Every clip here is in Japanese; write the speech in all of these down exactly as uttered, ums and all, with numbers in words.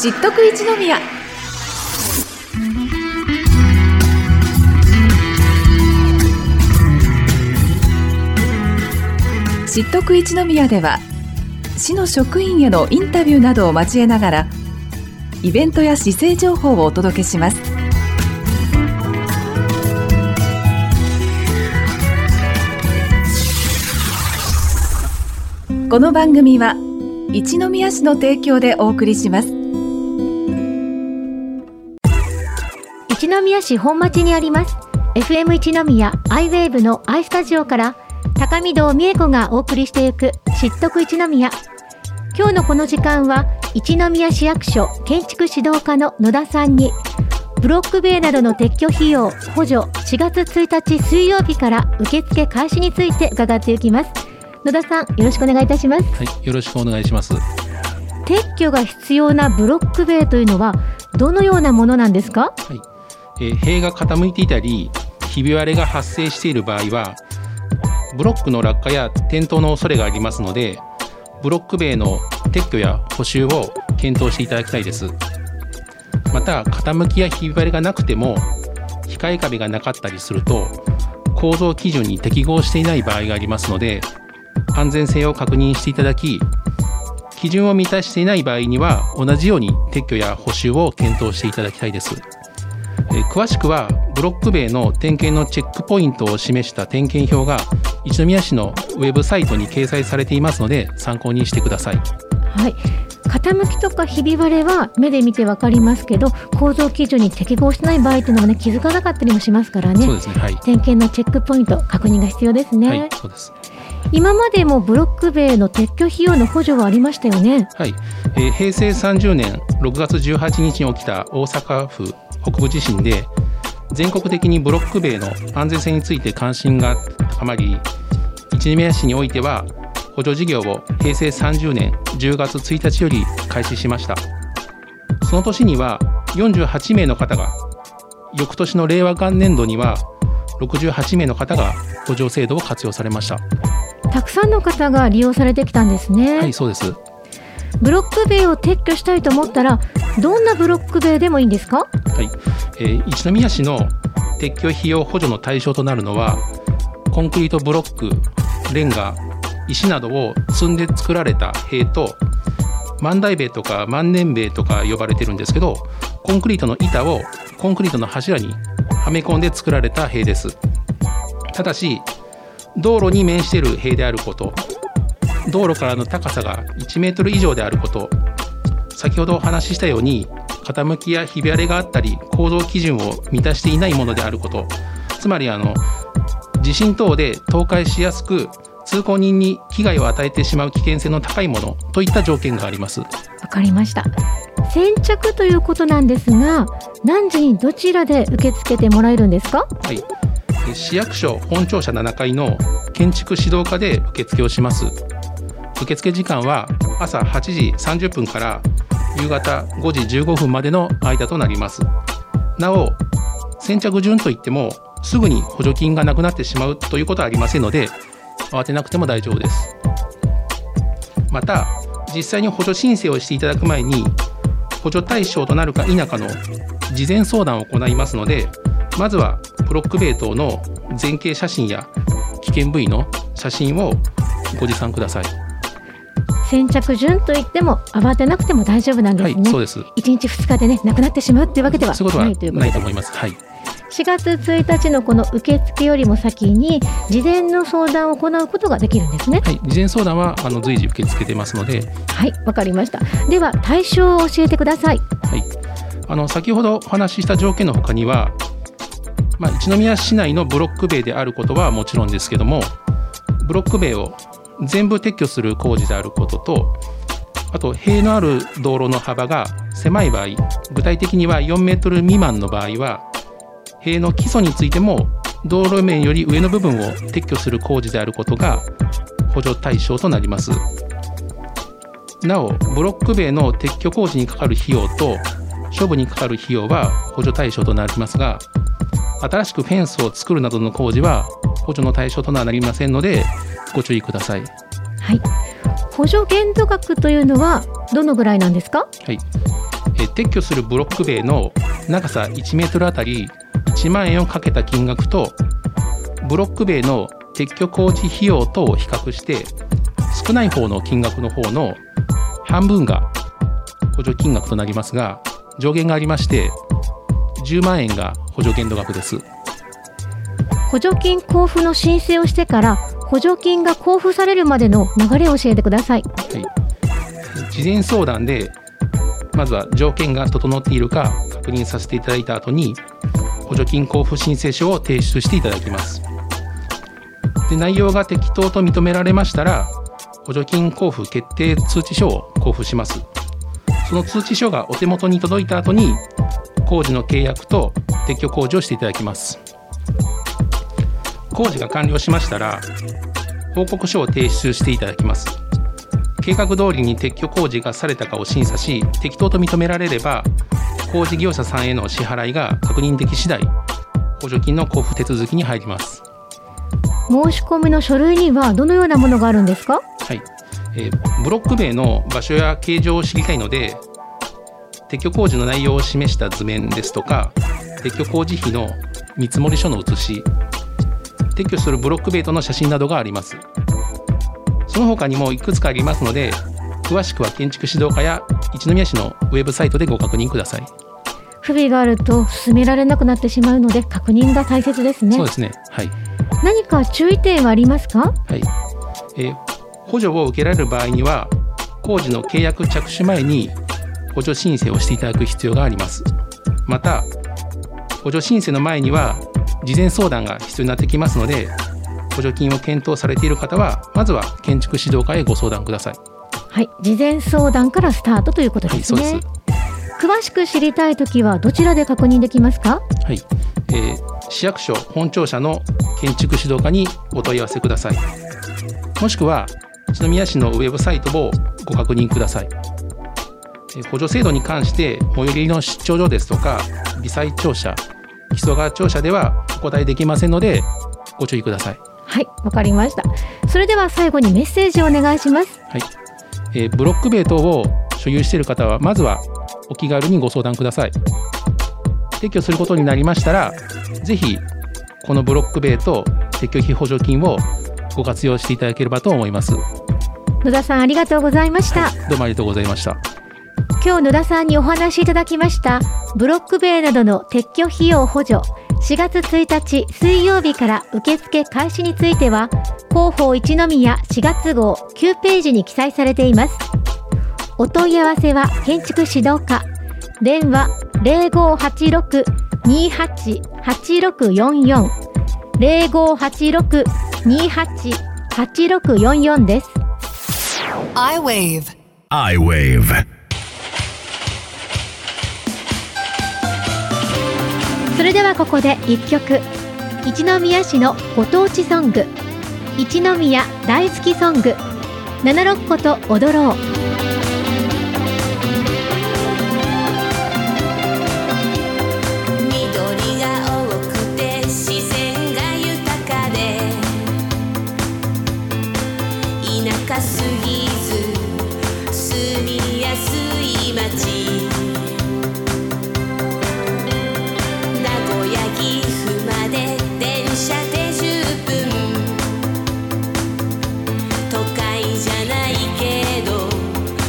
知っとく一宮。知っとく一宮では市の職員へのインタビューなどを交えながらイベントや市政情報をお届けします。この番組は一宮市の提供でお送りします。 一宮市本町にあります エフエム 一宮アイウェーブの アイスタジオから高見堂美恵子がお送りしていく知っとく一宮。今日のこの時間は一宮市役所建築指導課の野田さんにブロック塀などの撤去費用補助しがつついたち水曜日から受付開始について伺っていきます。野田さん、よろしくお願いいたします。 はい、よろしくお願いします。 撤去が必要なブロック塀というのはどのようなものなんですか？ はい、えー、塀が傾いていたりひび割れが発生している場合はブロックの落下や転倒の恐れがありますので、ブロック塀の撤去や補修を検討していただきたいです。また傾きやひび割れがなくても控え壁がなかったりすると構造基準に適合していない場合がありますので、安全性を確認していただき、基準を満たしていない場合には同じように撤去や補修を検討していただきたいです。え詳しくはブロック塀の点検のチェックポイントを示した点検表が一宮市のウェブサイトに掲載されていますので参考にしてください。 はい、傾きとかひび割れは目で見て分かりますけど、構造基準に適合してない場合というのは、ね、気づかなかったりもしますからね。 そうですね、はい、 点検のチェックポイント確認が必要ですね。 はい、そうです。 今までもブロック塀の撤去費用の補助はありましたよね。 はい、えー、平成さんじゅうねんろくがつじゅうはちにちに起きた大阪府北部地震で全国的にブロック塀の安全性について関心が高まり、一宮市においては補助事業を平成さんじゅうねんじゅうがつついたちより開始しました。その年にはよんじゅうはちめいの方が、翌年の令和元年度にはろくじゅうはちめいの方が補助制度を活用されました。 たくさんの方が利用されてきたんですね。 はい、そうです。 ブロック塀を撤去したいと思ったらどんなブロック塀でもいいんですか？ はい、えー、一宮市の撤去費用補助の対象となるのはコンクリートブロック、レンガ、石などを積んで作られた塀と万代塀とか万年塀とか呼ばれてるんですけど、コンクリートの板をコンクリートの柱にはめ込んで作られた塀です。ただし道路に面している塀であること、道路からの高さがいちメートル以上であること、先ほどお話ししたように傾きやひび割れがあったり構造基準を満たしていないものであること、つまりあの地震等で倒壊しやすく通行人に危害を与えてしまう危険性の高いものといった条件があります。わかりました。先着ということなんですが、何時にどちらで受け付けてもらえるんですか？ はい、市役所本庁舎ななかいの建築指導課で受付をします。受付時間は朝はちじさんじゅっぷんから夕方ごじじゅうごふんまでの間となります。なお先着順といってもすぐに補助金がなくなってしまうということはありませんので慌てなくても大丈夫です。また実際に補助申請をしていただく前に補助対象となるか否かの事前相談を行いますので、まずはブロック塀等の前景写真や危険部位の写真をご持参ください。 先着順といっても慌てなくても大丈夫なんですね。 はい、そうです。 いちにちふつかでねなくなってしまうというわけではないということで、 ないと思います。はい、 しがつついたちのこの受付よりも先に事前の相談を行うことができるんですね。 はい、事前相談はあの随時受け付けてますので。 はい、わかりました。では対象を教えてください。 はい、あの先ほどお話しした条件の他には、まあ、一宮市内のブロック塀であることはもちろんですけども、ブロック塀を全部撤去する工事であることと、あと塀のある道路の幅が狭い場合、具体的にはよんメートル未満の場合は塀の基礎についても道路面より上の部分を撤去する工事であることが補助対象となります。なおブロック塀の撤去工事にかかる費用と処分にかかる費用は補助対象となりますが、新しくフェンスを作るなどの工事は補助の対象とはなりませんのでご注意ください。 はい、補助限度額というのはどのぐらいなんですか？ はい、え撤去するブロック塀の長さいちメートルあたりいちまんえんをかけた金額とブロック塀の撤去工事費用等を比較して少ない方の金額の方の半分が補助金額となりますが、上限がありましてじゅうまんえんが補助限度額です。 補助金交付の申請をしてから補助金が交付されるまでの流れを教えてください。 はい、事前相談でまずは条件が整っているか確認させていただいた後に補助金交付申請書を提出していただきます。で、内容が適当と認められましたら補助金交付決定通知書を交付します。その通知書がお手元に届いた後に工事の契約と撤去工事をしていただきます。工事が完了しましたら報告書を提出していただきます。計画通りに撤去工事がされたかを審査し、適当と認められれば工事業者さんへの支払いが確認でき次第補助金の交付手続きに入ります。 申し込みの書類にはどのようなものがあるんですか？ はい、えー、ブロック塀の場所や形状を知りたいので撤去工事の内容を示した図面ですとか撤去工事費の見積書の写し、撤去するブロック塀との写真などがあります。その他にもいくつかありますので詳しくは建築指導課や一宮市のウェブサイトでご確認ください。 不備があると進められなくなってしまうので確認が大切ですね。 そうですね、はい、 何か注意点はありますか？ はい、えー、補助を受けられる場合には工事の契約着手前に補助申請をしていただく必要があります。また補助申請の前には事前相談が必要になってきますので補助金を検討されている方はまずは建築指導課へご相談ください。 はい、事前相談からスタートということですね。はい、そうです。詳しく知りたいときはどちらで確認できますか？ はい、えー、市役所本庁舎の建築指導課にお問い合わせください。もしくは一宮市のウェブサイトをご確認ください。えー、補助制度に関して最寄りの出張所ですとか微細庁舎、木曽川庁舎ではお答えできませんのでご注意ください。 はい、わかりました。それでは最後にメッセージをお願いします。 はい、えー、ブロック塀等を所有している方はまずはお気軽にご相談ください。撤去することになりましたらぜひこのブロック塀と撤去費補助金をご活用していただければと思います。 野田さんありがとうございました。 はい、どうもありがとうございました。 今日野田さんにお話しいただきましたブロック塀などの撤去費用補助しがつついたち水曜日から受付開始については広報一宮しがつ号きゅうページに記載されています。お問い合わせは建築指導課電話 ゼロごはちろく にはち はちろくよんよん ゼロごはちろく にはち はちろくよんよん です。 iWave iWave それではここでいっきょく一宮市のご当地ソング一宮大好きソング七六個と踊ろう。 すぎず住みやすい街名古屋岐阜まで電車でじゅっぷん都会じゃないけど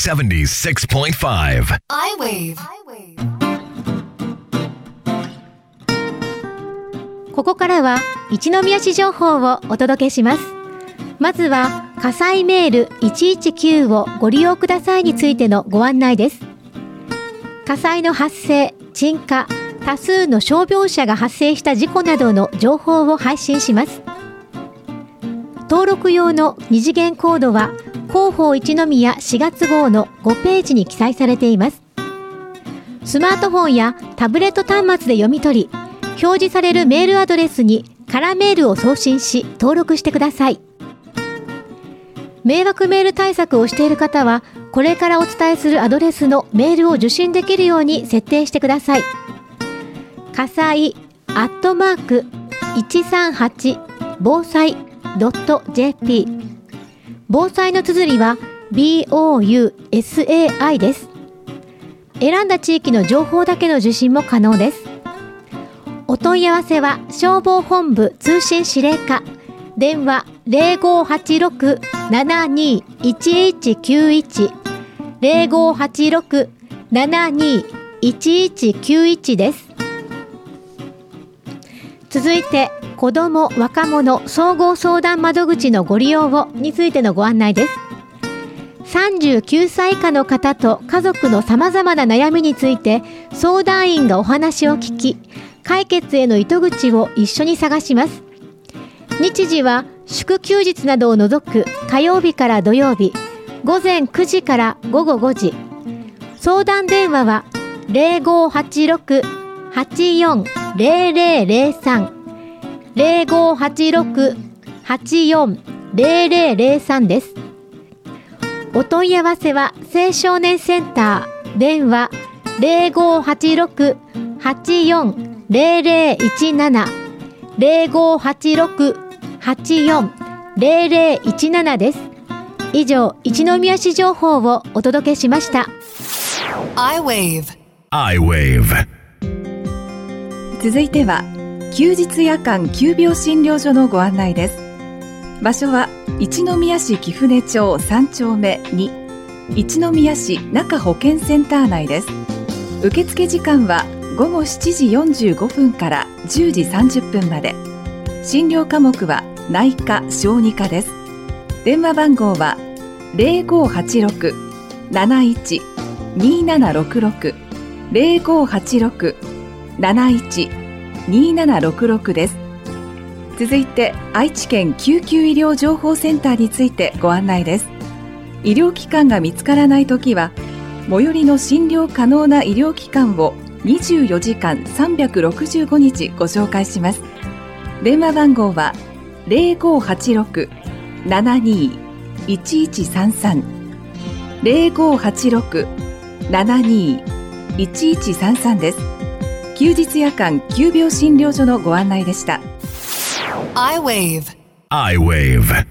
セブンティーシックスポイントファイブ I-Wave。 ここからは一宮市情報をお届けします。まずは火災メールいちいちきゅうをご利用くださいについてのご案内です。火災の発生、鎮火、多数の傷病者が発生した事故などの情報を配信します。登録用の二次元コードは広報一宮しがつ号のごページに記載されています。スマートフォンやタブレット端末で読み取り、表示されるメールアドレスにカラーメールを送信し登録してください。迷惑メール対策をしている方は、これからお伝えするアドレスのメールを受信できるように設定してください。火災アットマークいちさんはち防災 .jp、 防災の綴りは ビーオーユーエスエーアイ です。選んだ地域の情報だけの受信も可能です。お問い合わせは消防本部通信司令課、電話 ゼロごはちろく ななにいちいちきゅういち ゼロごはちろく ななにいちいちきゅういち です。続いて子ども若者総合相談窓口のご利用をについてのご案内です。さんじゅうきゅうさい以下の方と家族のさまざまな悩みについて相談員がお話を聞き、解決への糸口を一緒に探します。日時は祝休日などを除く火曜日から土曜日、ごぜんくじからごごごじ。相談電話はゼロごはちろく はちよん ゼロゼロゼロさん ゼロごはちろく はちよん ゼロゼロゼロさんです。お問い合わせは青少年センター、電話ゼロごはちろく はちよん ゼロゼロいちなな ゼロごはちろく はちよん ゼロゼロいちななです。以上、一宮市情報をお届けしました。 I-Wave。 I-Wave。 続いては休日夜間急病診療所のご案内です。場所は一宮市貴船町さん丁目に、一宮市中保健センター内です。受付時間はごごしちじよんじゅうごふんからじゅうじさんじゅっぷんまで。診療科目は内科・小児科です。電話番号はゼロごはちろく なないち にななろくろく ゼロごはちろく なないち にななろくろくです。続いて愛知県救急医療情報センターについてご案内です。医療機関が見つからないときは、最寄りの診療可能な医療機関をにじゅうよじかんさんびゃくろくじゅうごにちご紹介します。電話番号はゼロごはちろく ななにいちいちさんさん ゼロごはちろく ななにいちいちさんさんです。休日夜間急病診療所のご案内でした。 I-Wave。 I-Wave。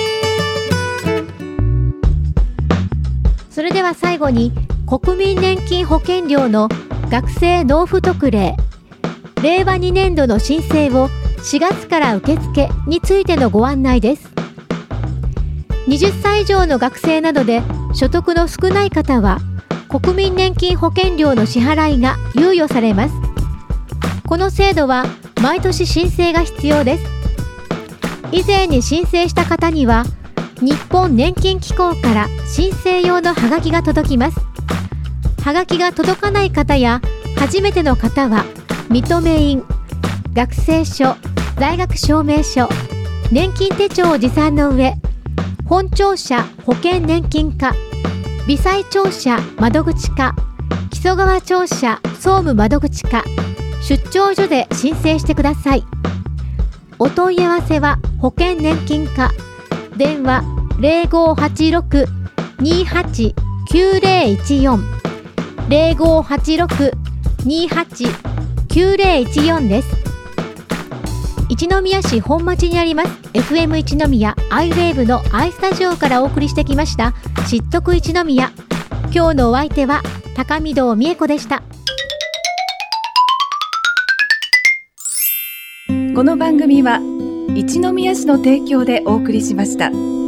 それでは最後に国民年金保険料の学生納付特例れいわにねんどの申請をしがつから受付についてのご案内です。はたち以上の学生などで所得の少ない方は国民年金保険料の支払いが猶予されます。この制度は毎年申請が必要です。以前に申請した方には日本年金機構から申請用のハガキが届きます。ハガキが届かない方や初めての方は認め印、学生証、在学証明書、年金手帳を持参の上、本庁舎保険年金課、微細庁舎窓口課、木曽川庁舎総務窓口課、出張所で申請してください。お問い合わせは保険年金課、電話ゼロごはちろく にはち きゅうゼロいちよん ゼロごはちろく にはち きゅうゼロいちよんです。一宮市本町にあります エフエム 一宮 I-Wave の I スタジオからお送りしてきました知っとく一宮。今日のお相手は高見堂美恵子でした。 この番組は一宮市の提供でお送りしました。